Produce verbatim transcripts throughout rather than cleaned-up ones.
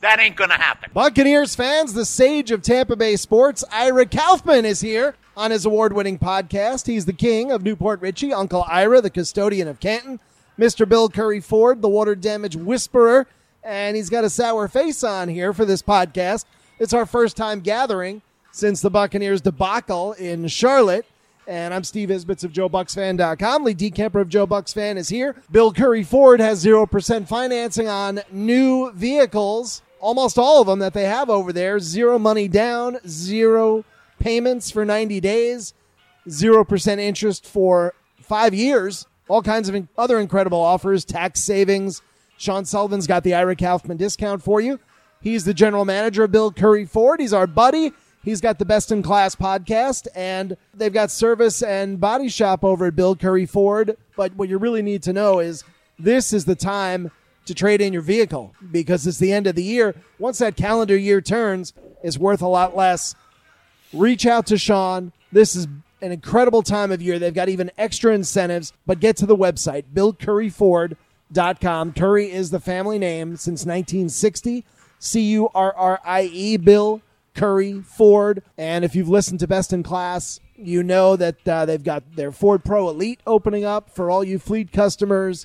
That ain't going to happen. Buccaneers fans, the sage of Tampa Bay sports, Ira Kaufman, is here on his award-winning podcast. He's the king of Newport Richie, Uncle Ira, the custodian of Canton, Mister Bill Curry Ford, the water damage whisperer, and he's got a sour face on here for this podcast. It's our first time gathering since the Buccaneers debacle in Charlotte. And I'm Steve Isbitz of Joe Bucks Fan dot com. Lee DeKemper of Joe Bucks Fan is here. Bill Curry Ford has zero percent financing on new vehicles. Almost all of them that they have over there. Zero money down, zero payments for ninety days, zero percent interest for five years. All kinds of other incredible offers, tax savings. Sean Sullivan's got the Ira Kaufman discount for you. He's the general manager of Bill Curry Ford. He's our buddy. He's got the Best in Class podcast, and they've got service and body shop over at Bill Curry Ford. But what you really need to know is this is the time to trade in your vehicle because it's the end of the year. Once that calendar year turns, it's worth a lot less. Reach out to Sean. This is an incredible time of year. They've got even extra incentives, but get to the website, bill curry ford dot com. Curry is the family name since nineteen sixty. C U R R I E, Bill Curry Ford. And if you've listened to Best in Class, you know that uh, they've got their Ford Pro Elite opening up for all you fleet customers,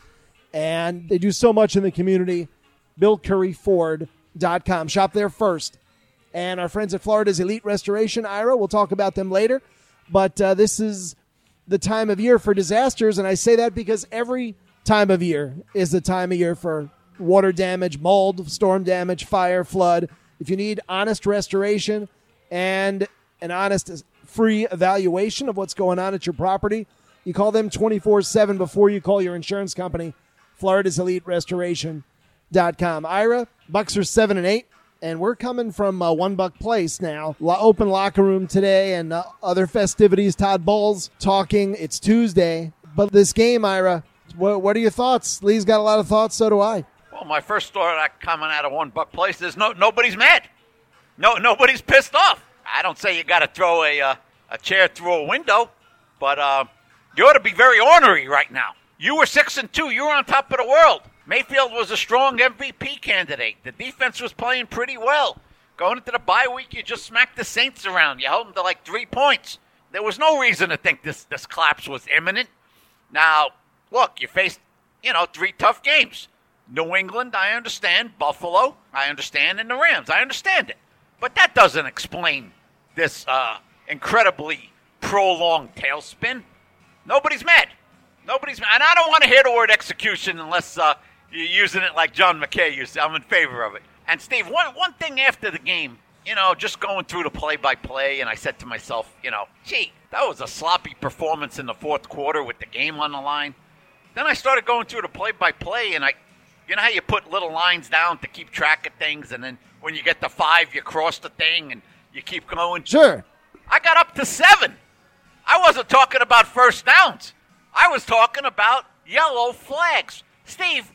and they do so much in the community. bill curry ford dot com. Shop there first. And our friends at Florida's Elite Restoration, Ira, we'll talk about them later. But uh, this is the time of year for disasters, and I say that because every time of year is the time of year for water damage, mold, storm damage, fire, flood. If you need honest restoration and an honest, free evaluation of what's going on at your property, you call them twenty-four seven before you call your insurance company, Florida's Elite Restoration dot com. Ira, Bucks are seven and eight, and we're coming from uh, One Buck Place now. Lo- open locker room today and uh, other festivities. Todd Bowles talking. It's Tuesday. But this game, Ira, what, what are your thoughts? Lee's got a lot of thoughts. So do I. Well, my first thought coming out of One Buck Place is no nobody's mad. No, nobody's pissed off. I don't say you got to throw a uh, a chair through a window, but uh, you ought to be very ornery right now. You were six and two. You were on top of the world. Mayfield was a strong M V P candidate. The defense was playing pretty well. Going into the bye week, you just smacked the Saints around. You held them to like three points. There was no reason to think this this collapse was imminent. Now, look, you faced, you know, three tough games. New England, I understand. Buffalo, I understand. And the Rams, I understand it. But that doesn't explain this uh, incredibly prolonged tailspin. Nobody's mad. Nobody's mad. And I don't want to hear the word execution unless uh, you're using it like John McKay used to. I'm in favor of it. And, Steve, one, one thing after the game, you know, just going through the play-by-play, and I said to myself, you know, gee, that was a sloppy performance in the fourth quarter with the game on the line. Then I started going through the play-by-play, and I, you know how you put little lines down to keep track of things, and then when you get to five, you cross the thing, and you keep going? Sure. I got up to seven. I wasn't talking about first downs. I was talking about yellow flags. Steve,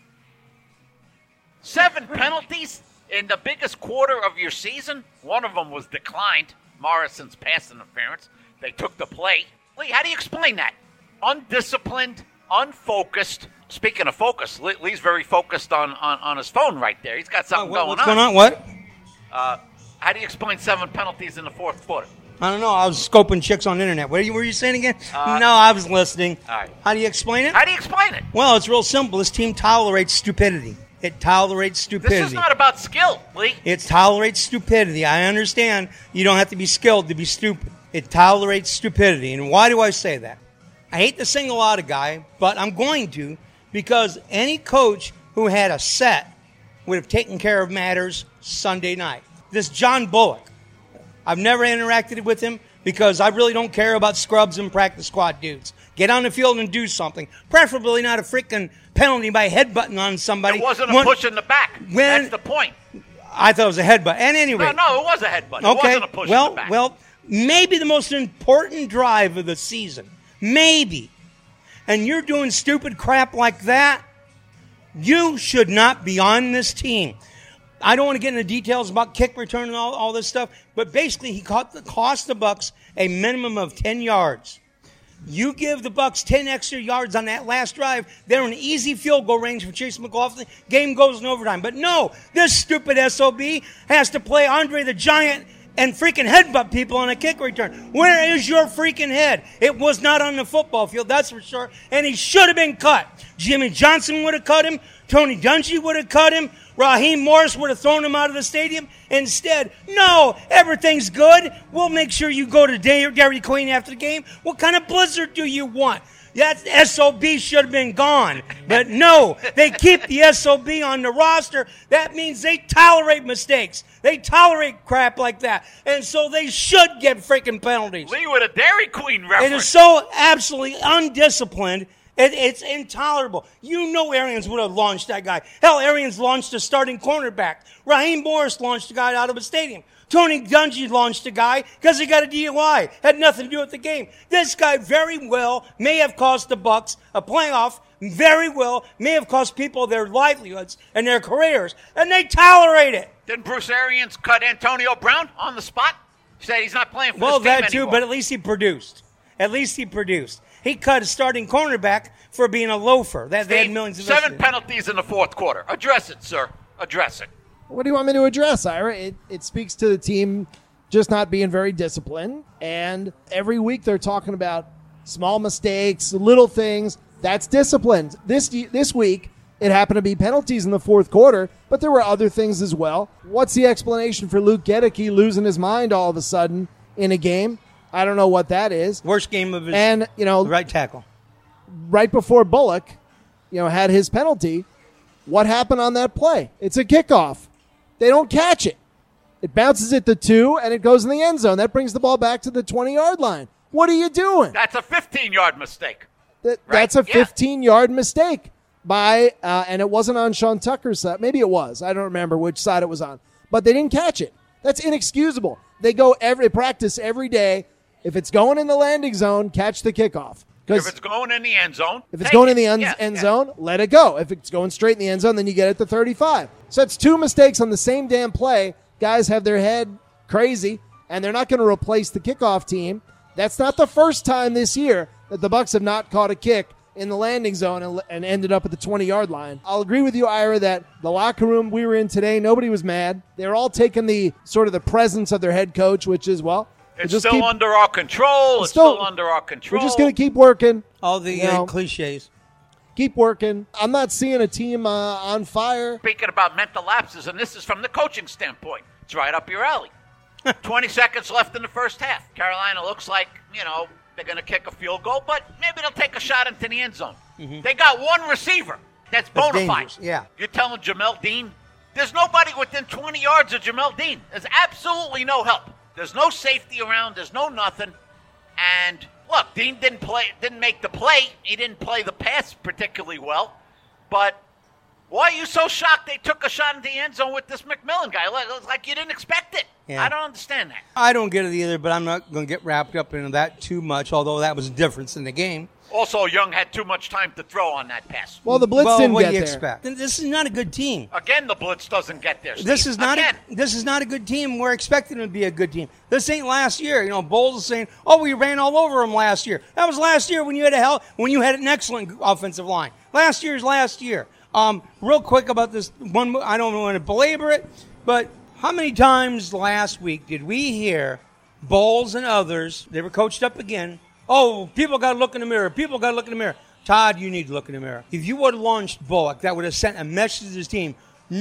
seven penalties in the biggest quarter of your season. One of them was declined, Morrison's pass interference. They took the play. Lee, how do you explain that? Undisciplined, unfocused. Speaking of focus, Lee's very focused on, on, on his phone right there. He's got something what, going what's on. going on? What? Uh, how do you explain seven penalties in the fourth quarter? I don't know. I was scoping chicks on the internet. What were you, were you saying again? Uh, no, I was listening. All right. How do you explain it? How do you explain it? Well, it's real simple. This team tolerates stupidity. It tolerates stupidity. This is not about skill, Lee. It tolerates stupidity. I understand you don't have to be skilled to be stupid. It tolerates stupidity. And why do I say that? I hate to single out a guy, but I'm going to, because any coach who had a set would have taken care of matters Sunday night. This John Bullock, I've never interacted with him because I really don't care about scrubs and practice squad dudes. Get on the field and do something. Preferably not a freaking penalty by headbutting on somebody. It wasn't a when, push in the back. When, That's the point. I thought it was a headbutt. And anyway. No, no, it was a headbutt. It okay, wasn't a push well, in the back. Well, maybe the most important drive of the season. Maybe. And you're doing stupid crap like that, you should not be on this team. I don't want to get into details about kick return and all, all this stuff, but basically he caught the, cost the Bucks a minimum of ten yards. You give the Bucks ten extra yards on that last drive, they're in easy field goal range for Chase McLaughlin. Game goes in overtime. But no, this stupid S O B has to play Andre the Giant and freaking headbutt people on a kick return. Where is your freaking head? It was not on the football field, that's for sure. And he should have been cut. Jimmy Johnson would have cut him. Tony Dungy would have cut him. Raheem Morris would have thrown him out of the stadium. Instead, no, everything's good. We'll make sure you go to Dairy Queen after the game. What kind of blizzard do you want? That S O B should have been gone. But no, they keep the S O B on the roster. That means they tolerate mistakes. They tolerate crap like that. And so they should get freaking penalties. Lee with a Dairy Queen reference. It is so absolutely undisciplined. It, it's intolerable. You know Arians would have launched that guy. Hell, Arians launched a starting cornerback. Raheem Morris launched a guy out of a stadium. Tony Dungy launched a guy because he got a D U I. Had nothing to do with the game. This guy very well may have cost the Bucks a playoff. Very well may have cost people their livelihoods and their careers. And they tolerate it. Didn't Bruce Arians cut Antonio Brown on the spot? He said he's not playing for well, this team that too, anymore. but at least he produced. At least he produced. He cut a starting cornerback for being a loafer. That they had millions of seven listeners. penalties in the fourth quarter. Address it, sir. Address it. What do you want me to address, Ira? It, it speaks to the team just not being very disciplined. And every week they're talking about small mistakes, little things. That's disciplined. This this week, it happened to be penalties in the fourth quarter, but there were other things as well. What's the explanation for Luke Gedeke losing his mind all of a sudden in a game? I don't know what that is. Worst game of his and, you know, right tackle. Right before Bullock, you know, had his penalty, what happened on that play? It's a kickoff. They don't catch it. It bounces at the two, and it goes in the end zone. That brings the ball back to the twenty-yard line. What are you doing? That's a fifteen-yard mistake. That, right? That's a Yeah. fifteen-yard mistake by, uh, and it wasn't on Sean Tucker's side. Maybe it was. I don't remember which side it was on. But they didn't catch it. That's inexcusable. They go every practice every day. If it's going in the landing zone, catch the kickoff. If it's going in the end zone, If it's take going it. in the end, Yes, end yes. zone, let it go. If it's going straight in the end zone, then you get it to thirty-five. So that's two mistakes on the same damn play. Guys have their head crazy, and they're not going to replace the kickoff team. That's not the first time this year that the Bucks have not caught a kick in the landing zone and, and ended up at the twenty-yard line. I'll agree with you, Ira, that the locker room we were in today, nobody was mad. They were all taking the sort of the presence of their head coach, which is, well, It's just still keep- under our control. It's still- still, under our control. we're just going to keep working. All the You uh, know. cliches. Keep working. I'm not seeing a team uh, on fire. Speaking about mental lapses, and this is from the coaching standpoint. It's right up your alley. twenty seconds left in the first half. Carolina looks like, you know, they're going to kick a field goal, but maybe they'll take a shot into the end zone. Mm-hmm. They got one receiver that's bona fide. dangerous, yeah. You're telling Jamel Dean? There's nobody within twenty yards of Jamel Dean. There's absolutely no help. There's no safety around. There's no nothing. And look, Dean didn't play, didn't make the play. He didn't play the pass particularly well. But why are you so shocked they took a shot into the end zone with this McMillan guy? Like, like you didn't expect it. Yeah. I don't understand that. I don't get it either, but I'm not going to get wrapped up into that too much, although that was a difference in the game. Also, Young had too much time to throw on that pass. Well, the blitz well, didn't what get do you there. expect? This is not a good team. Again, the blitz doesn't get there. This Steve. is not Again. a, this is not a good team. We're expecting them to be a good team. This ain't last year. You know, Bowles is saying, "Oh, we ran all over them last year." That was last year when you had a hell when you had an excellent offensive line. Last year's last year. Um, real quick about this one. I don't want to belabor it, but how many times last week did we hear Bowles and others? They were coached up again. Oh, people got to look in the mirror. People got to look in the mirror. Todd, you need to look in the mirror. If you would have launched Bullock, that would have sent a message to this team.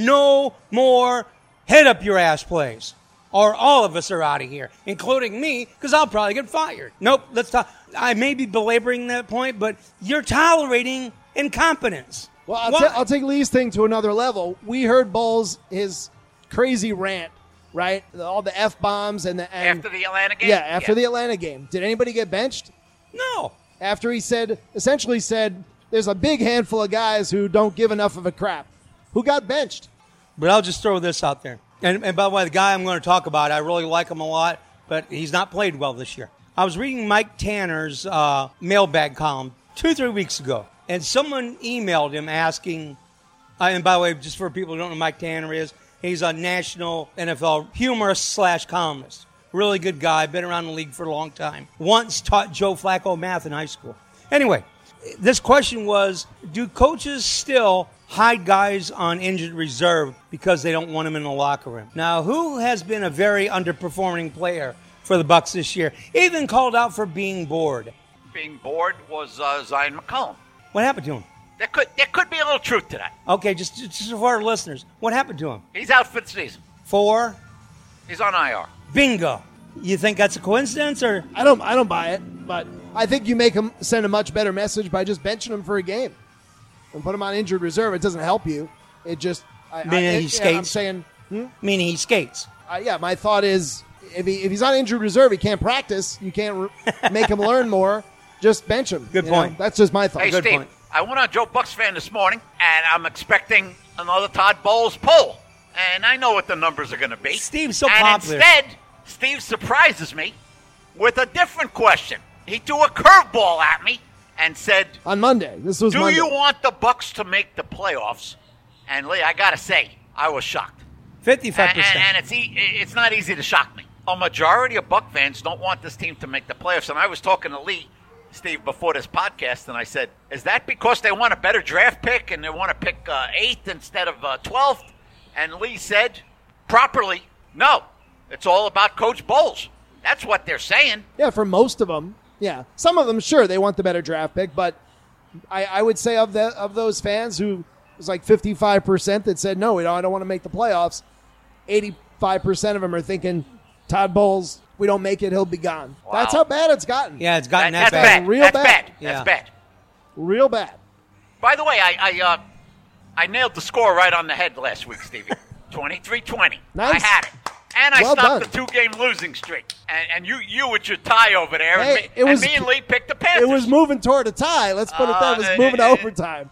No more head up your ass plays, or all of us are out of here, including me, because I'll probably get fired. Nope, let's talk. I may be belaboring that point, but you're tolerating incompetence. Well, I'll, Why? ta- I'll take Lee's thing to another level. We heard Bowles, his crazy rant, right? All the F-bombs and the... And, After the Atlanta game? Yeah, after the Atlanta game. Did anybody get benched? No. After he said, essentially said, there's a big handful of guys who don't give enough of a crap. Who got benched? But I'll just throw this out there. And, and by the way, the guy I'm going to talk about, I really like him a lot, but he's not played well this year. I was reading Mike Tanner's uh, mailbag column two, three weeks ago, and someone emailed him asking, uh, and by the way, just for people who don't know who Mike Tanner is, he's a national N F L humorist slash columnist. really good guy, been around the league for a long time. Once taught Joe Flacco math in high school. Anyway, this question was, do coaches still hide guys on injured reserve because they don't want them in the locker room? Now, who has been a very underperforming player for the Bucs this year, even called out for being bored? Being bored was uh, Zion McCollum. What happened to him? There could there could be a little truth to that. Okay, just, just for our listeners, what happened to him? He's out for the season. For? He's on I R. Bingo. You think that's a coincidence, or? I don't I don't buy it, but I think you make him send a much better message by just benching him for a game and put him on injured reserve. It doesn't help you. It just I, Meaning I, he it, skates? Yeah, I'm saying, hmm? Meaning he skates. Uh, yeah, my thought is if he if he's on injured reserve, he can't practice. You can't re- make him learn more. Just bench him. Good you point. know? That's just my thought. Hey, Good Steve, point. I went on Joe Buck's fan this morning, and I'm expecting another Todd Bowles poll. And I know what the numbers are going to be. Steve's so and popular. instead, Steve surprises me with a different question. He threw a curveball at me and said, On Monday. This was do Monday. you want the Bucks to make the playoffs? And Lee, I got to say, I was shocked. fifty-five And, percent. and, and it's e- it's not easy to shock me. A majority of Buck fans don't want this team to make the playoffs. And I was talking to Lee, Steve, before this podcast, and I said, is that because they want a better draft pick and they want to pick uh, eighth instead of uh, twelfth? And Lee said, properly, no. It's all about Coach Bowles. That's what they're saying. Yeah, for most of them. Yeah. Some of them, sure, they want the better draft pick, but I, I would say of the of those fans who was like fifty-five percent that said, no, we don't, I don't want to make the playoffs, eighty-five percent of them are thinking, Todd Bowles, we don't make it, he'll be gone. Wow. That's how bad it's gotten. Yeah, it's gotten That- that, that's bad. bad. Real that's bad. bad. Yeah. That's bad. Real bad. By the way, I I, uh, I nailed the score right on the head last week, Stevie. twenty-three twenty. Nice. I had it. And I Well stopped done. the two-game losing streak. And, and you you with your tie over there, Hey, and, me, it was- and me and Lee picked the Panthers. It was moving toward a tie. Let's put it Uh, that. It was uh, moving to uh, overtime.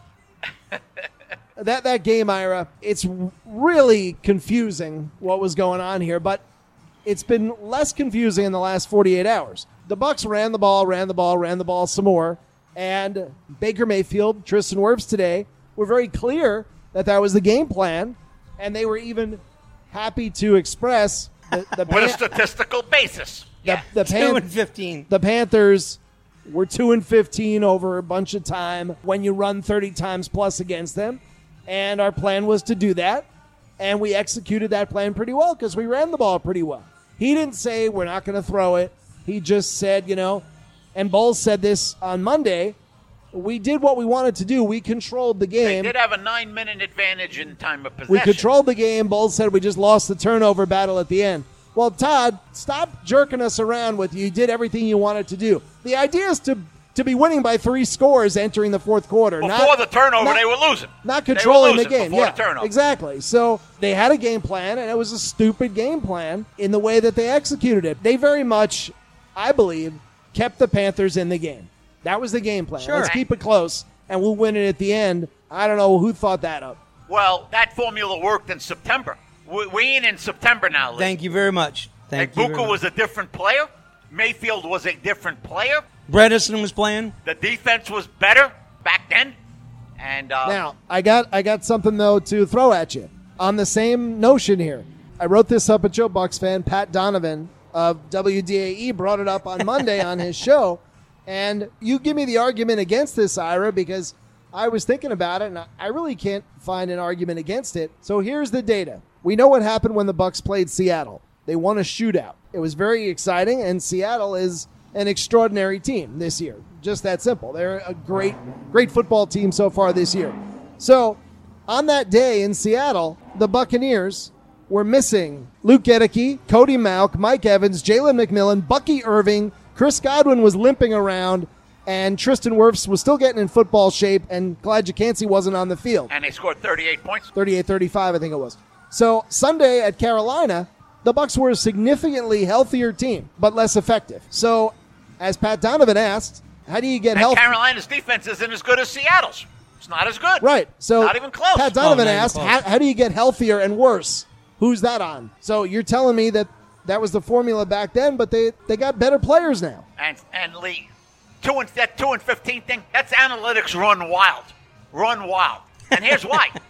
that that game, Ira, it's really confusing what was going on here, but it's been less confusing in the last forty-eight hours. The Bucs ran the ball, ran the ball, ran the ball some more, and Baker Mayfield, Tristan Wirfs today were very clear that that was the game plan, and they were even happy to express the, the, with a Pan- statistical basis. the, Yeah. the, Two Pan- and fifteen. the Panthers were two and fifteen over a bunch of time when you run thirty times plus against them, and our plan was to do that, and we executed that plan pretty well because we ran the ball pretty well. He didn't say we're not going to throw it. He just said, you know, and Bowles said this on Monday, we did what we wanted to do. We controlled the They game. did have a nine-minute advantage in time of possession. We controlled the game. Bowles said we just lost the turnover battle at the end. Well, Todd, stop jerking us around with you did everything you wanted to do. The idea is to to be winning by three scores entering the fourth quarter. Before not, the turnover, not- they were losing. Not They were controlling the losing game. before Yeah, the turnover. exactly. So they had a game plan, and it was a stupid game plan in the way that they executed it. They very much, I believe, kept the Panthers in the game. That was the game plan. Sure. Let's keep it close, and we'll win it at the end. I don't know who thought that up. Well, that formula worked in September. We, we ain't in September now, Lee. Thank you very much. Thank you. very Buka much. was a different player. Mayfield was a different player. Bredesen was playing. The defense was better back then. And uh, Now, I got I got something though to throw at you on the same notion here. I wrote this up at Joe Bucks fan. Pat Donovan of W D A E brought it up on Monday on his show, and you give me the argument against this, Ira, because I was thinking about it and I- I really can't find an argument against it. So here's the data. We know what happened when the Bucks played Seattle. They won a shootout. It was very exciting, and Seattle is an extraordinary team this year. Just that simple. They're a great, great football team so far this year. So, on that day in Seattle, the Buccaneers were missing Luke Gedeke, Cody Mauch, Mike Evans, Jalen McMillan, Bucky Irving, Chris Godwin was limping around, and Tristan Wirfs was still getting in football shape, and Clyde Jacansey wasn't on the field. and they scored thirty-eight points. thirty-eight thirty-five, I think it was. So Sunday at Carolina, the Bucs were a significantly healthier team, but less effective. So, as Pat Donovan asked, how do you get And healthy? Carolina's defense isn't as good as Seattle's. It's not as good. Right. So Not even close. Pat Donovan Oh, not even asked, close. how, how do you get healthier and worse? Who's that on? So you're telling me that that was the formula back then, but they, they got better players now. And and Lee, two and that two and fifteen thing, that's analytics run wild, run wild. And here's why: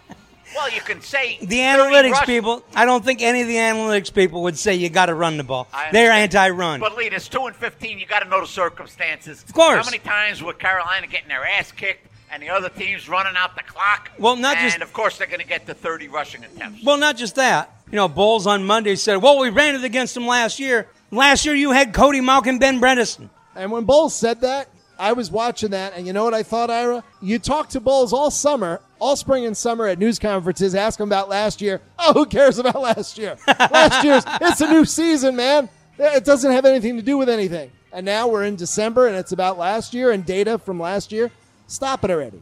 Well, you can say The analytics rush- people, I don't think any of the analytics people would say you got to run the ball. I They're understand. anti-run. But Lee, it's two and fifteen. You got to know the circumstances. Of course. How many times were Carolina getting their ass kicked and the other teams running out the clock? Well, not and just- of course they're going to get to thirty rushing attempts. Well, not just that. You know, Bowles on Monday said, well, we ran it against them last year. Last year you had Cody Mauch and Ben Bredesen. And when Bowles said that, I was watching that, and you know what I thought, Ira? You talked to Bowles all summer, all spring and summer at news conferences, ask him about last year. Oh, who cares about last year? Last year's, it's a new season, man. It doesn't have anything to do with anything. And now we're in December, and it's about last year and data from last year. Stop it already.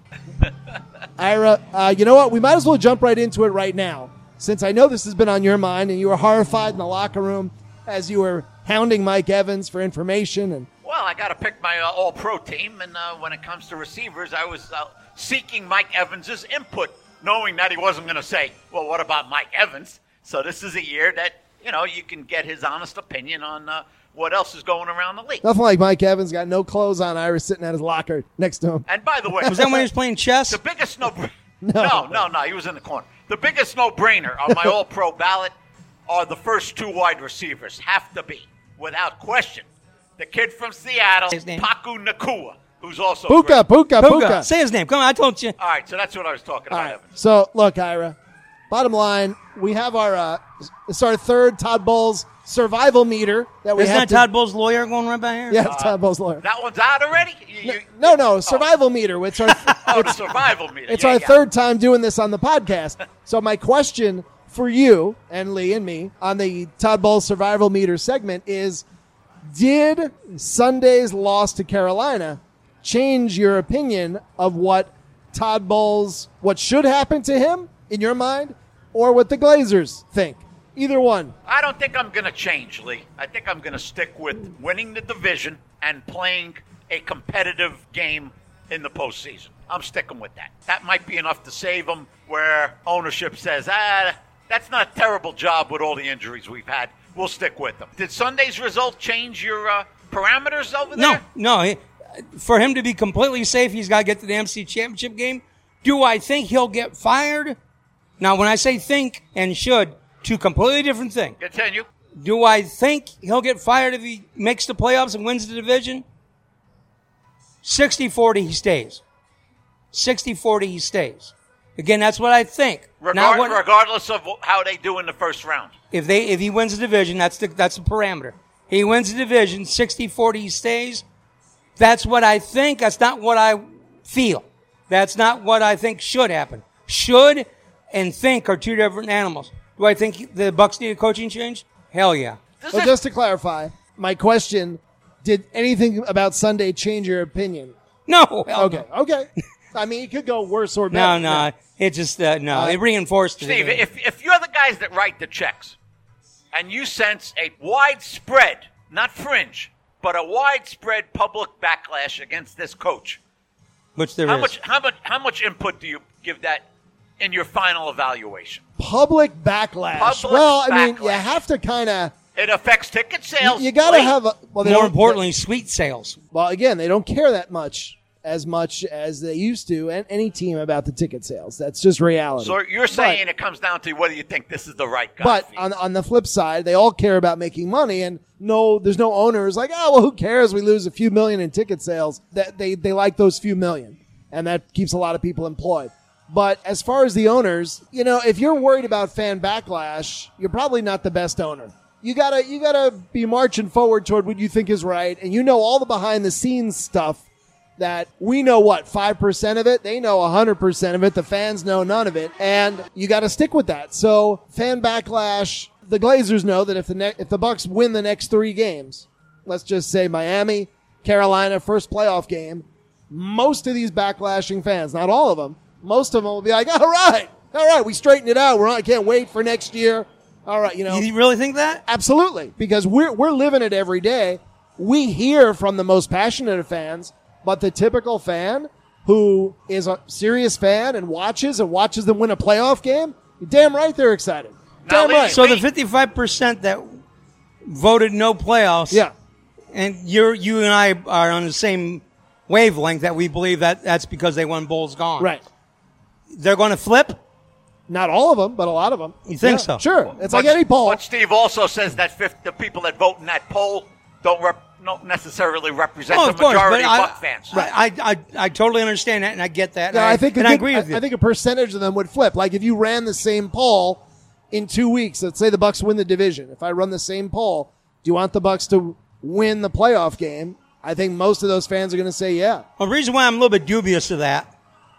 Ira, uh, you know what? We might as well jump right into it right now, since I know this has been on your mind, and you were horrified in the locker room as you were hounding Mike Evans for information and Well, I got to pick my uh, all-pro team, and uh, when it comes to receivers, I was uh, seeking Mike Evans' input, knowing that he wasn't going to say, well, what about Mike Evans? So this is a year that, you know, you can get his honest opinion on uh, what else is going around the league. nothing like Mike Evans got no clothes on. Ira sitting at his locker next to him. And by the way, Was that when he was playing chess? the biggest no, no, no, no, he was in the corner. The biggest no-brainer on my all-pro ballot are the first two wide receivers. Have to be, without question. The kid from Seattle, His name? Paku Nakua, who's also Puka, great. Puka, Puka. Puka. Say his name. Come on, I told you. All right, so that's what I was talking All about, right. Evans. So, look, Ira, bottom line, we have our, uh, it's our third Todd Bowles survival meter that we Isn't have that to. Todd Bowles' lawyer going right by here? Yeah, it's Todd Bowles' lawyer. That one's out already? You, you, No, no, survival meter. It's our, Oh, the survival meter. it's Yeah, our yeah. third time doing this on the podcast. So, my question for you and Lee and me on the Todd Bowles survival meter segment is, did Sunday's loss to Carolina change your opinion of what Todd Bowles, what should happen to him in your mind, or what the Glazers think? Either one. I don't think I'm going to change, Lee. I think I'm going to stick with winning the division and playing a competitive game in the postseason. I'm sticking with that. That might be enough to save them where ownership says, ah, that's not a terrible job with all the injuries we've had. We'll stick with them. Did Sunday's result change your uh, parameters over No, there? no. He- For him to be completely safe, he's got to get to the M C Championship game. Do I think he'll get fired? Now, when I say think and should, two completely different things. Continue. Do I think he'll get fired if he makes the playoffs and wins the division? sixty forty, he stays. sixty forty, he stays. Again, that's what I think. Not Regard, what, regardless of how they do in the first round. if they if he wins the division, that's the that's the parameter. He wins the division, sixty forty, he stays. That's what I think. That's not what I feel. That's not what I think should happen. Should and think are two different animals. Do I think the Bucs need a coaching change? Hell yeah. This Well, is- just to clarify, my question, did anything about Sunday change your opinion? No. hell Okay, okay. I mean, it could go worse or No, better. no. It just, uh, no. Uh, it reinforced it. Steve, again. if, if you're the guys that write the checks and you sense a widespread, not fringe, but a widespread public backlash against this coach, Which there how is. much how much how much input do you give that in your final evaluation? Public backlash. Public well, I mean, you backlash. have to kind of. It affects ticket sales. You got to Lee. have a. Well, they More don't- importantly, sweet sales. Well, again, they don't care that much as much as they used to, and any team about the ticket sales. That's just reality. So you're saying it comes down to whether you think this is the right guy. But for you. on on the flip side, they all care about making money, and no, there's no owners like, oh well, who cares? We lose a few million in ticket sales. That they they like those few million, and that keeps a lot of people employed. But as far as the owners, you know, if you're worried about fan backlash, you're probably not the best owner. You gotta you gotta be marching forward toward what you think is right, and you know all the behind the scenes stuff. That we know what, five percent of it? They know one hundred percent of it. The fans know none of it. And you got to stick with that. So fan backlash, the Glazers know that if the ne- if the Bucs win the next three games, let's just say Miami, Carolina, first playoff game, most of these backlashing fans, not all of them, most of them will be like, all right, all right, we straightened it out. We're on, I can't wait for next year. All right, you know. You really think that? Absolutely, because we're we're living it every day. We hear from the most passionate of fans, but the typical fan who is a serious fan and watches and watches them win a playoff game, you're damn right they're excited. Now, Damn Lee, right. So the fifty-five percent that voted no playoffs. Yeah. And you're, you and I are on the same wavelength that we believe that that's because they won Bowles gone. Right. They're going to flip. Not all of them, but a lot of them. You think Yeah, so? Sure. It's But- like any poll. But Steve also says that fifty, the people that vote in that poll don't, rep, don't necessarily represent Oh, the of course, majority but of I, Buck fans. Right, I, I, I totally understand that, and I get that. Yeah, and I think a and good, I agree with I, you. I think a percentage of them would flip. Like if you ran the same poll in two weeks, let's say the Bucks win the division. If I run the same poll, do you want the Bucks to win the playoff game? I think most of those fans are going to say yeah. Well, the reason why I'm a little bit dubious of that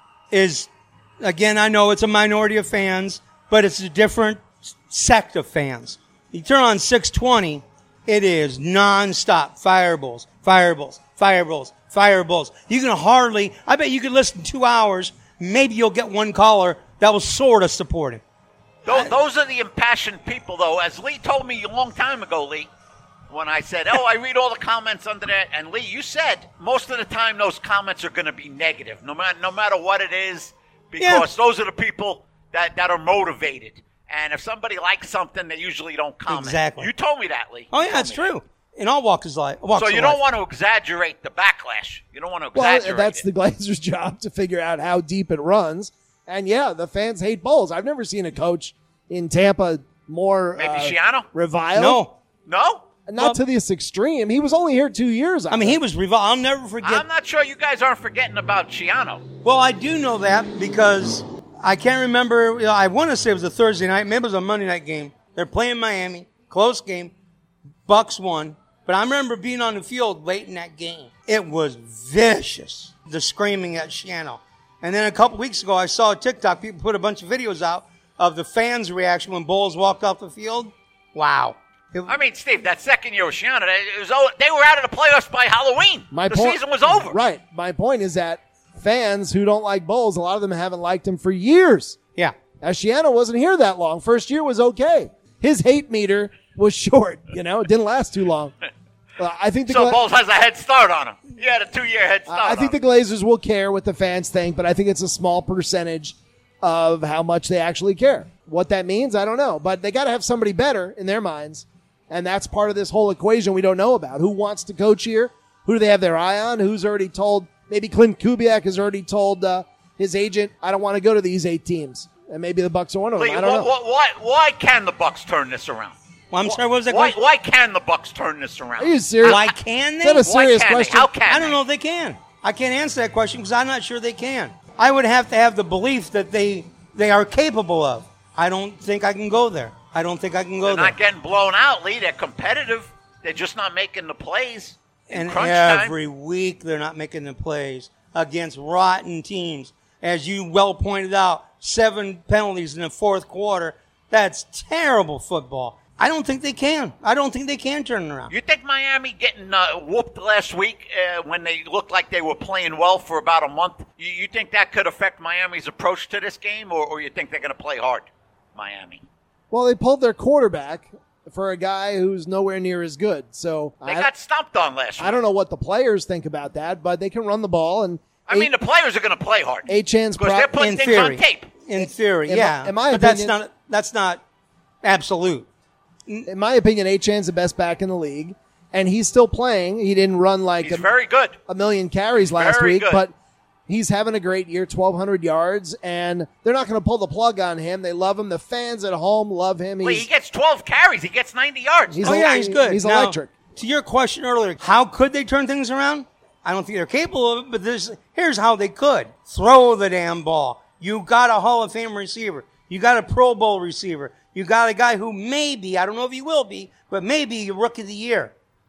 is, again, I know it's a minority of fans, but it's a different sect of fans. You turn on six twenty, it is nonstop fireballs, fireballs, fireballs, fireballs. You can hardly, I bet you could listen two hours, maybe you'll get one caller that will sort of support him. Those, those are the impassioned people, though. As Lee told me a long time ago, Lee, when I said, oh, I read all the comments under that. And, Lee, you said most of the time those comments are going to be negative, no matter, no matter what it is, because Yeah. those are the people that, that are motivated. And if somebody likes something, they usually don't comment. Exactly. You told me that, Lee. Oh, You yeah, told it's me that. true. In all walks of life. Walks So of you don't life. want to exaggerate the backlash. You don't want to Well, exaggerate that's it. the Glazers' job to figure out how deep it runs. And yeah, the fans hate Bowles. I've never seen a coach in Tampa more Maybe uh, Schiano? reviled. No. No? Not Well- to this extreme. He was only here two years. I mean, he was revolved. I'll never forget. I'm not sure you guys aren't forgetting about Schiano. Well, I do know that because I can't remember. You know, I want to say it was a Thursday night. Maybe it was a Monday night game. They're playing Miami. Close game. Bucks won. But I remember being on the field late in that game. It was vicious, the screaming at Schiano. And then a couple weeks ago, I saw a TikTok. People put a bunch of videos out of the fans' reaction when Bowles walked off the field. Wow. It- I mean, Steve, that second year with Schiano, it was, o- they were out of the playoffs by Halloween. My the point, season was over. Right. My point is that fans who don't like Bowles, a lot of them haven't liked him for years. yeah. Asciano wasn't here that long. First year was okay. His hate meter was short. You know, it didn't last too long. Uh, I think the So Gla- Bowles has a head start on him. He had a two-year head start I on think the him. Glazers will care what the fans think, but I think it's a small percentage of how much they actually care. What that means, I don't know. But they got to have somebody better in their minds, and that's part of this whole equation we don't know about. Who wants to coach here? Who do they have their eye on? Who's already told? Maybe Clint Kubiak has already told uh, his agent, I don't want to go to these eight teams. And maybe the Bucks are one of them. Lee, I don't wh- know. wh- why, why can the Bucks turn this around? Well, I'm sorry, what was that Why, question? why can the Bucks turn this around? Are you serious? Why can Is they? that a Why serious can they? question? How can I don't they? know if they can. I can't answer that question because I'm not sure they can. I would have to have the belief that they they are capable of. I don't think I can go there. I don't think I can go They're there. not getting blown out, Lee. They're competitive. They're just not making the plays. In And crunch time. every week they're not making the plays against rotten teams. As you well pointed out, seven penalties in the fourth quarter. That's terrible football. I don't think they can. I don't think they can turn it around. You think Miami getting uh, whooped last week uh, when they looked like they were playing well for about a month? You, you think that could affect Miami's approach to this game, or, or you think they're going to play hard, Miami? Well, they pulled their quarterback for a guy who's nowhere near as good. So They I, got stomped on last week. I don't know what the players think about that, but they can run the ball. And I mean, the players are going to play hard Achan's because they're putting In things theory. on tape. In theory, In my- yeah. in my but that's opinion- not that's not absolute. in my opinion, Achan's the best back in the league, and he's still playing. He didn't run like He's a, very good. a million carries last Very week, good. but he's having a great year, twelve hundred yards, and they're not going to pull the plug on him. They love him. The fans at home love him. Lee, He's, he gets twelve carries. He gets ninety yards. He's Oh a- yeah, he's good. he's Now, electric. To your question earlier, how could they turn things around? I don't think they're capable of it, but this, here's how they could. Throw the damn ball. You got a Hall of Fame receiver. You got a Pro Bowl receiver. You got a guy who maybe, I don't know if he will be, but maybe a Rookie of the Year.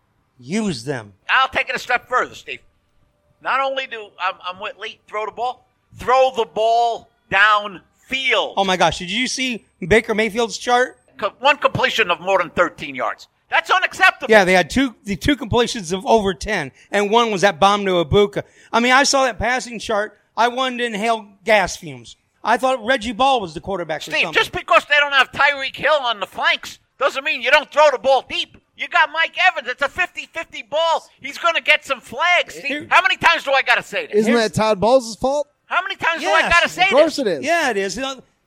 Use them. I'll take it a step further, Steve. Not only do I'm, I'm with Lee, throw the ball, throw the ball downfield. Oh my gosh, did you see Baker Mayfield's chart? Co- One completion of more than thirteen yards. That's unacceptable. Yeah, they had two the two completions of over ten, and one was that bomb to Ibuka. I mean, I saw that passing chart. I wanted to inhale gas fumes. I thought Reggie Ball was the quarterback. or Steve, something. just because they don't have Tyreek Hill on the flanks doesn't mean you don't throw the ball deep. You got Mike Evans. It's a fifty-fifty ball. He's going to get some flags. Steve, Here- how many times do I got to say this? Isn't here's- that Todd Bowles' fault? How many times do Yes, I got to say Of course this? it is. Yeah, it is. You know,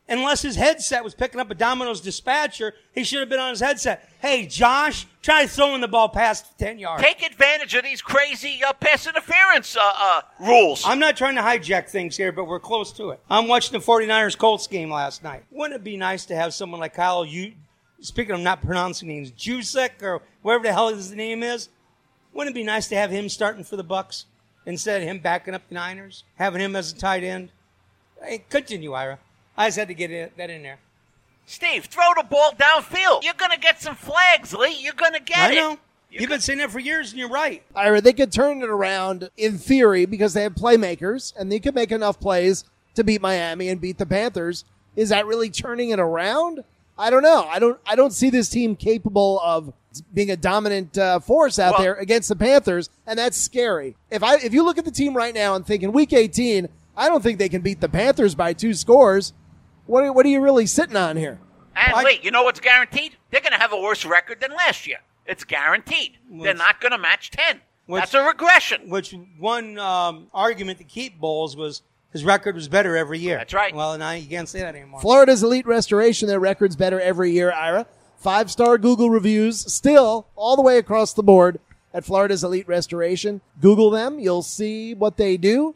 unless his headset was picking up a Domino's dispatcher, he should have been on his headset. Hey, Josh, try throwing the ball past ten yards. Take advantage of these crazy uh, pass interference uh, uh, rules. I'm not trying to hijack things here, but we're close to it. I'm watching the 49ers Colts game last night. Wouldn't it be nice to have someone like Kyle, you, speaking of not pronouncing names, Juszczyk or whatever the hell his name is, wouldn't it be nice to have him starting for the Bucs instead of him backing up the Niners, having him as a tight end? Hey, continue, Ira. I just had to get it, that in there. Steve, throw the ball downfield. You're going to get some flags, Lee. You're going to get I it. know. You're You've been saying that for years, and you're right. Ira, they could turn it around in theory because they have playmakers, and they could make enough plays to beat Miami and beat the Panthers. Is that really turning it around? I don't know. I don't. I don't see this team capable of being a dominant uh, force out Well, there against the Panthers, and that's scary. If I if you look at the team right now and think in Week eighteen, I don't think they can beat the Panthers by two scores. What are, what are you really sitting on here? And I- Lee, you know what's guaranteed? They're going to have a worse record than last year. It's guaranteed. They're not going to match ten. Which- That's a regression. Which one um, argument to keep Bowles was his record was better every year. That's right. Well, now you can't say that anymore. Florida's Elite Restoration, their record's better every year, Ira. Five-star Google reviews still all the way across the board at Florida's Elite Restoration. Google them. You'll see what they do.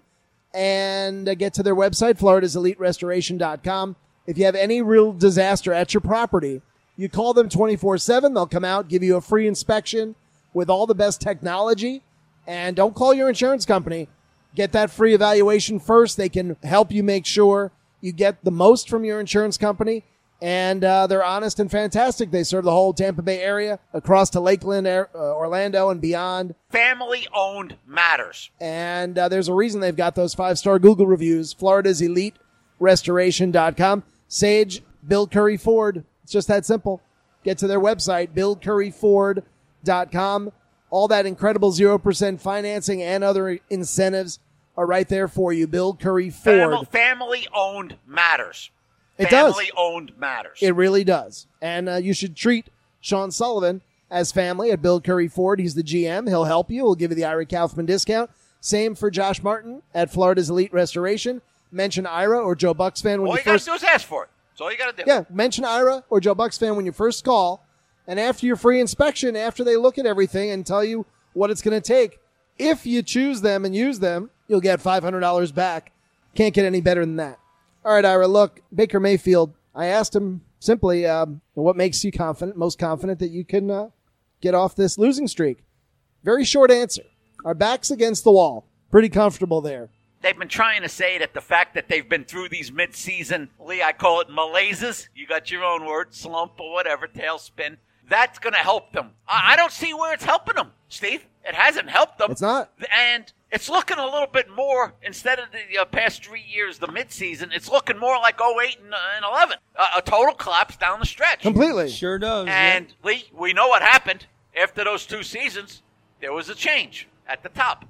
And uh, get to their website, floridas elite restoration dot com. If you have any real disaster at your property, you call them twenty-four seven. They'll come out, give you a free inspection with all the best technology. And don't call your insurance company. Get that free evaluation first. They can help you make sure you get the most from your insurance company. And uh, they're honest and fantastic. They serve the whole Tampa Bay area, across to Lakeland, uh, Orlando, and beyond. Family-owned matters. And uh, there's a reason they've got those five-star Google reviews. Florida's Elite Restoration dot com. Sage, Bill Curry Ford. It's just that simple. Get to their website, Bill Curry Ford dot com. All that incredible zero percent financing and other incentives are right there for you. Bill Curry Ford. Family, family-owned matters. It does. Family-owned matters. It really does. And uh, you should treat Sean Sullivan as family at Bill Curry Ford. He's the G M. He'll help you. He'll give you the Ira Kaufman discount. Same for Josh Martin at Florida's Elite Restoration. Mention Ira or Joe Bucks fan when All you you got first to do is ask for it. That's all you got to do. Yeah, mention Ira or Joe Bucks fan when you first call. And after your free inspection, after they look at everything and tell you what it's going to take, if you choose them and use them, you'll get five hundred dollars back. Can't get any better than that. All right, Ira, look, Baker Mayfield, I asked him simply, um, what makes you confident, most confident that you can uh, get off this losing streak? Very short answer. Our back's against the wall. Pretty comfortable there. They've been trying to say that the fact that they've been through these mid-season, Lee, I call it malaises. You got your own word, slump or whatever, tailspin. That's going to help them. I I don't see where it's helping them, Steve. It hasn't helped them. It's not. And it's looking a little bit more, instead of the uh, past three years, the mid-season, it's looking more like oh eight and, uh, and eleven. Uh, a total collapse down the stretch. Completely. Sure does. And, yeah. Lee, we know what happened after those two seasons. There was a change at the top.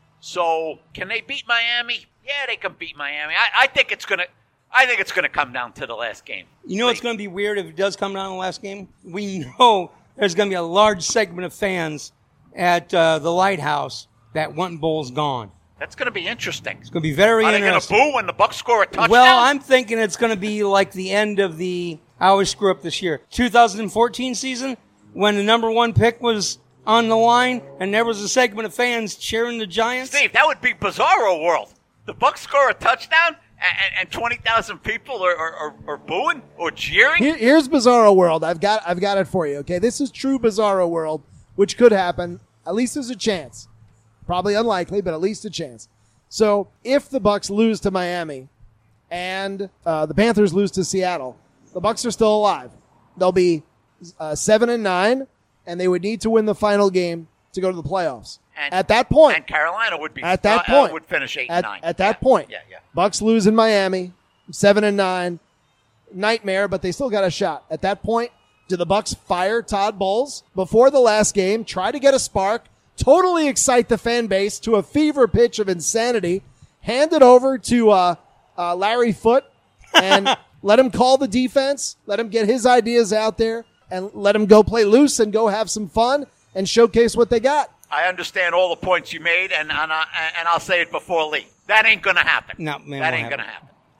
So, can they beat Miami? Yeah, they can beat Miami. I, I think it's gonna. I think it's gonna come down to the last game. You know what's going to be weird if it does come down to the last game? We know there's going to be a large segment of fans at uh, the Lighthouse that want Bowles gone. That's gonna be interesting. It's going to be very Are they gonna interesting. boo when the Bucks score a touchdown? Well, I'm thinking it's going to be like the end of the, I always screw up this year, two thousand fourteen season when the number one pick was on the line and there was a segment of fans cheering the Giants. Steve, that would be bizarro world. The Bucks score a touchdown and, and twenty thousand people are, are, are, are booing or cheering. Here, here's Bizarro World. I've got I've got it for you. Okay, this is true Bizarro World, which could happen. At least there's a chance. Probably unlikely, but at least a chance. So if the Bucks lose to Miami and uh, the Panthers lose to Seattle, the Bucks are still alive. They'll be uh, seven and nine, and they would need to win the final game to go to the playoffs. And- at that point, And Carolina would be at that uh, point, uh, would finish eight at, and nine. at that Yeah, point, yeah, yeah. Bucks lose in Miami, seven and nine, nightmare, but they still got a shot. At that point, do the Bucks fire Todd Bowles before the last game? Try to get a spark, totally excite the fan base to a fever pitch of insanity, hand it over to uh, uh, Larry Foote, and let him call the defense, let him get his ideas out there, and let him go play loose and go have some fun and showcase what they got. I understand all the points you made, and and, I, and I'll say it before Lee. That ain't going to happen. No, man, that won't ain't going to happen. happen.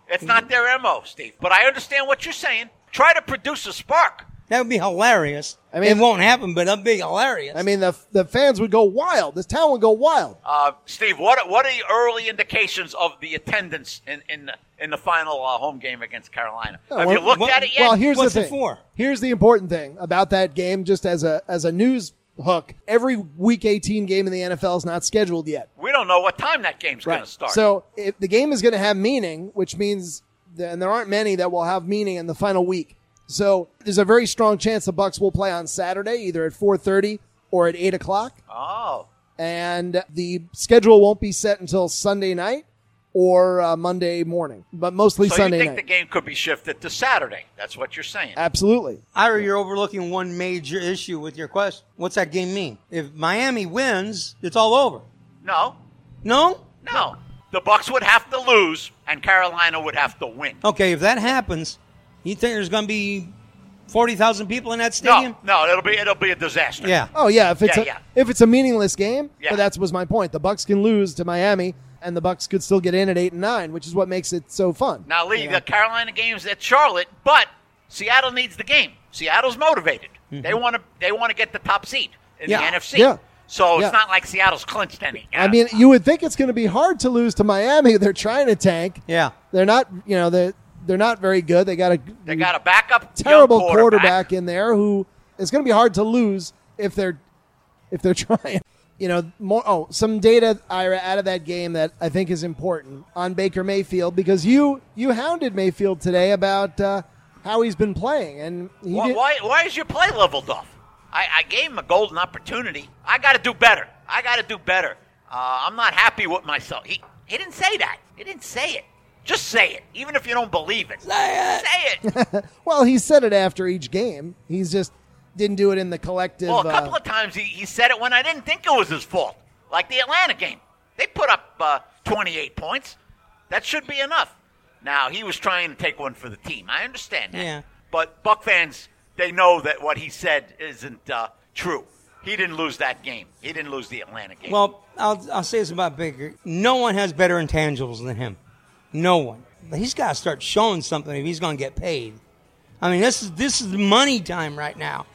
It's not their M O, Steve. But I understand what you're saying. Try to produce a spark. That would be hilarious. I mean- it won't happen, but it'll be hilarious. I mean, the the fans would go wild. This town would go wild. Uh, Steve, what what are the early indications of the attendance in in the, in the final uh, home game against Carolina? Oh, Have well, you looked what- at it yet? Well, here's What's the it thing. for? Here's the important thing about that game, just as a as a news hook. Every Week eighteen game in the N F L is not scheduled yet. we don't know what time that game's going to start. So if the game is going to have meaning, which means, and there aren't many that will have meaning in the final week. So there's a very strong chance the Bucs will play on Saturday, either at four thirty or at eight o'clock. oh, And the schedule won't be set until Sunday night or uh, Monday morning, but mostly so Sunday you think night. the game could be shifted to Saturday? That's what you're saying. Absolutely. Ira, you're overlooking one major issue with your question. What's that game mean? If Miami wins, it's all over. No, No? no. The Bucs would have to lose, and Carolina would have to win. Okay, if that happens, you think there's going to be forty thousand people in that stadium? No, no, it'll be it'll be a disaster. Yeah. Oh yeah, if it's Yeah, a yeah. if it's a meaningless game, Yeah. but that was my point. The Bucs can lose to Miami, and the Bucs could still get in at eight and nine, which is what makes it so fun. Now, Lee, You know? the Carolina game's at Charlotte, but Seattle needs the game. Seattle's motivated. They want to they want to get the top seed in Yeah. the N F C. Yeah. So Yeah. it's not like Seattle's clinched any. I mean, you would think it's going to be hard to lose to Miami. They're trying to tank. Yeah. They're not. You know, they're they're not very good. They got a they got a backup terrible young quarterback in there who is going to be hard to lose if they're if they're trying. You know, more. Oh, some data, Ira, out of that game that I think is important on Baker Mayfield, because you you hounded Mayfield today about uh, how he's been playing, and he Why, did, why, why is your play leveled off? I, I gave him a golden opportunity. I got to do better. I got to do better. Uh, I'm not happy with myself. He he didn't say that. He didn't say it. Just say it, even if you don't believe it. Say it. Say it. well, he said it after each game. He's just didn't do it in the collective. Well, a couple uh, of times he, he said it when I didn't think it was his fault. Like the Atlanta game. They put up uh, twenty-eight points. That should be enough. Now, he was trying to take one for the team. I understand that. Yeah. But Buck fans, they know that what he said isn't uh, true. He didn't lose that game. He didn't lose the Atlanta game. Well, I'll, I'll say this about Baker. No one has better intangibles than him. No one. But he's got to start showing something if he's going to get paid. I mean, this is this is money time right now.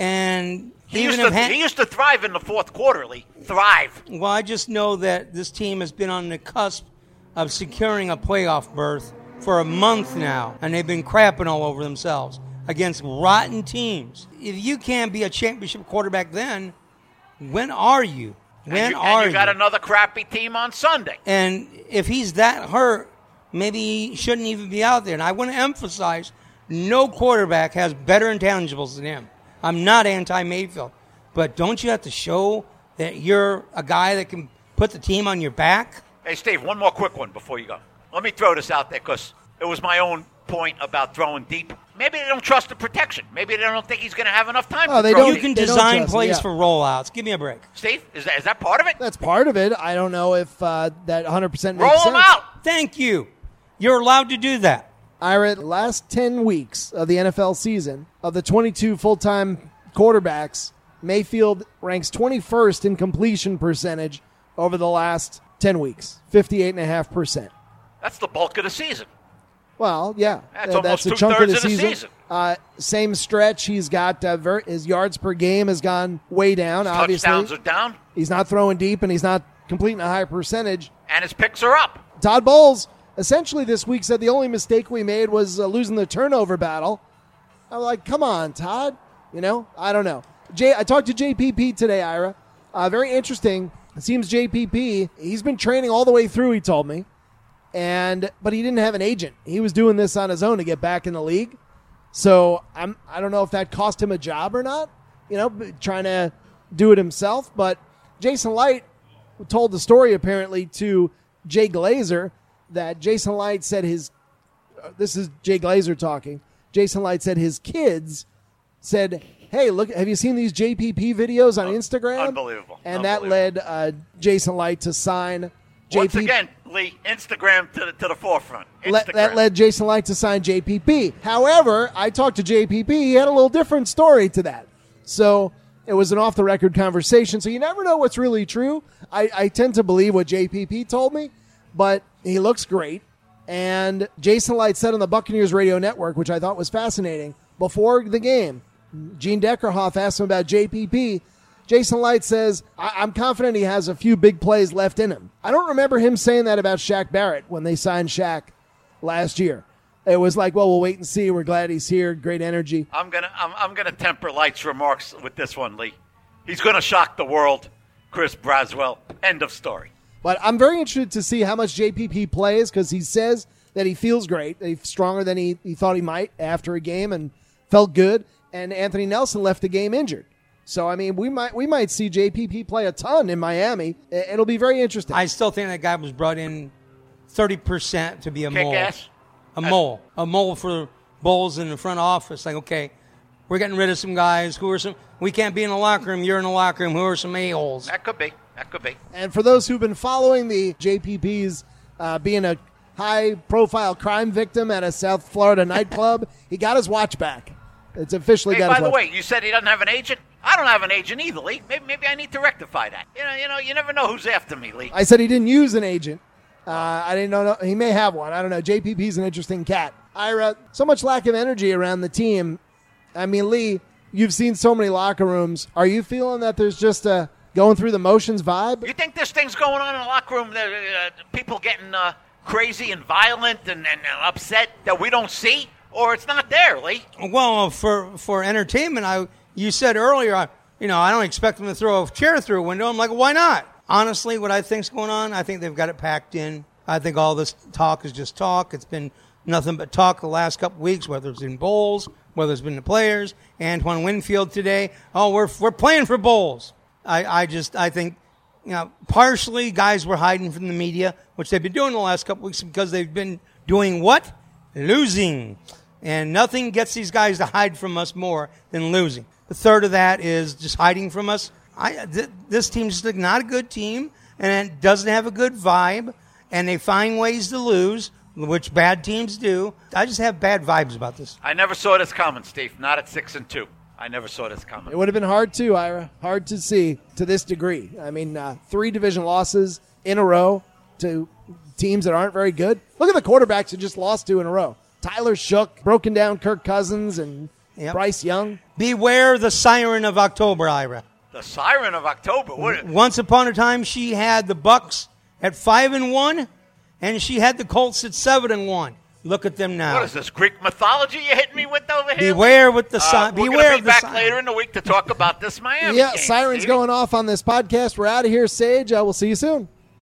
And he, even used if to, ha- he used to thrive in the fourth quarter, Lee. Thrive. Well, I just know that this team has been on the cusp of securing a playoff berth for a month now, and they've been crapping all over themselves against rotten teams. If you can't be a championship quarterback then, when are you? When and you, are and you got you? another crappy team on Sunday. And if he's that hurt, maybe he shouldn't even be out there. And I want to emphasize, no quarterback has better intangibles than him. I'm not anti-Mayfield, but don't you have to show that you're a guy that can put the team on your back? Hey, Steve, one more quick one before you go. Let me throw this out there because it was my own point about throwing deep. Maybe they don't trust the protection. Maybe they don't think he's going to have enough time Oh, to they throw don't- You deep. can They don't design trust him, plays yeah. for rollouts. Give me a break. Steve, is that, is that part of it? that's part of it. I don't know if uh, that one hundred percent makes Roll sense. them out. Thank you. You're allowed to do that. Ira, the last ten weeks of the N F L season, of the twenty-two full-time quarterbacks, Mayfield ranks twenty-first in completion percentage over the last ten weeks, fifty-eight point five percent. That's the bulk of the season. Well, yeah. That's Uh, almost a chunk of two-thirds the of the season. season. Uh, same stretch. He's got uh, ver- his yards per game has gone way down, obviously. Touchdowns are down, He's not throwing deep, and he's not completing a high percentage. and his picks are up. Todd Bowles essentially this week said the only mistake we made was uh, losing the turnover battle. I'm like, come on, Todd. You know, I don't know. Jay, I talked to J P P today, Ira. Uh, very interesting. It seems J P P, he's been training all the way through, he told me. And but he didn't have an agent. He was doing this on his own to get back in the league. So I'm I don't know if that cost him a job or not. You know, b- trying to do it himself. But Jason Light told the story apparently to Jay Glazer that Jason Light said his. Uh, this is Jay Glazer talking. Jason Light said his kids said, "Hey, look! Have you seen these J P P videos on Instagram?" Unbelievable. And that Unbelievable. led uh, Jason Light to sign. J P P. Once again, Lee, Instagram to the, to the forefront. Le- Instagram. that led Jason Light to sign J P P. However, I talked to J P P. He had a little different story to that. So it was an off-the-record conversation. So you never know what's really true. I, I tend to believe what J P P told me, but he looks great. And Jason Light said on the Buccaneers radio network, which I thought was fascinating, before the game, Gene Deckerhoff asked him about J P P. Jason Light says, I- I'm confident he has a few big plays left in him. I don't remember him saying that about Shaq Barrett when they signed Shaq last year. It was like, well, we'll wait and see. We're glad he's here. Great energy. I'm gonna I'm, I'm gonna temper Light's remarks with this one, Lee. He's gonna shock the world. Chris Braswell. End of story. But I'm very interested to see how much J P P plays because he says that he feels great. He's stronger than he, he thought he might after a game and felt good. And Anthony Nelson left the game injured. So, I mean, we might we might see J P P play a ton in Miami. It'll be very interesting. I still think that guy was brought in thirty percent to be a Kick mole. ass. A mole. A mole for Bulls in the front office. Like, okay, we're getting rid of some guys. Who are some? We can't be in the locker room. You're in the locker room. Who are some a-holes? That could be. That could be. And for those who've been following the J P Ps uh, being a high-profile crime victim at a South Florida nightclub, he got his watch back. It's officially Hey, got by his the watch. way, you said he doesn't have an agent? I don't have an agent either, Lee. Maybe, maybe I need to rectify that. You know, you know, you never know who's after me, Lee. I said he didn't use an agent. Uh, I didn't know. No, he may have one. I don't know. J P P's an interesting cat. Ira, so much lack of energy around the team. I mean, Lee, you've seen so many locker rooms. Are you feeling that there's just a going through the motions vibe? You think this thing's going on in the locker room? That, uh, people getting uh, crazy and violent and, and, and upset that we don't see? Or it's not there, Lee? Well, for for entertainment, I you said earlier, I, you know, I don't expect them to throw a chair through a window. I'm like, why not? Honestly, what I think's going on, I think they've got it packed in. I think all this talk is just talk. It's been nothing but talk the last couple weeks, whether it's in bowls, whether it's been the players. Antoine Winfield today, oh, we're we're playing for bowls. I, I just I think, you know, partially guys were hiding from the media, which they've been doing the last couple weeks because they've been doing what? Losing. And nothing gets these guys to hide from us more than losing. The third of that is just hiding from us. I, th- this team's just not a good team, and it doesn't have a good vibe, and they find ways to lose, which bad teams do. I just have bad vibes about this. I never saw this coming, Steve. Not at six and two. I never saw this coming. It would have been hard too, Ira. Hard to see to this degree. I mean, uh, three division losses in a row to teams that aren't very good. Look at the quarterbacks who just lost two in a row. Tyler Shook, broken down Kirk Cousins, and Yep. Bryce Young. Beware the siren of October, Ira. The siren of October. What? Once upon a time, she had the Bucks at five and one, and she had the Colts at seven and one. Look at them now. What is this, Greek mythology you're hitting me with over here? Beware with the Uh, siren. we're Beware going of to the be back siren. later in the week to talk about this Miami Yeah, game, sirens Stevie. going off on this podcast. We're out of here, Sage. Uh, we'll see you soon.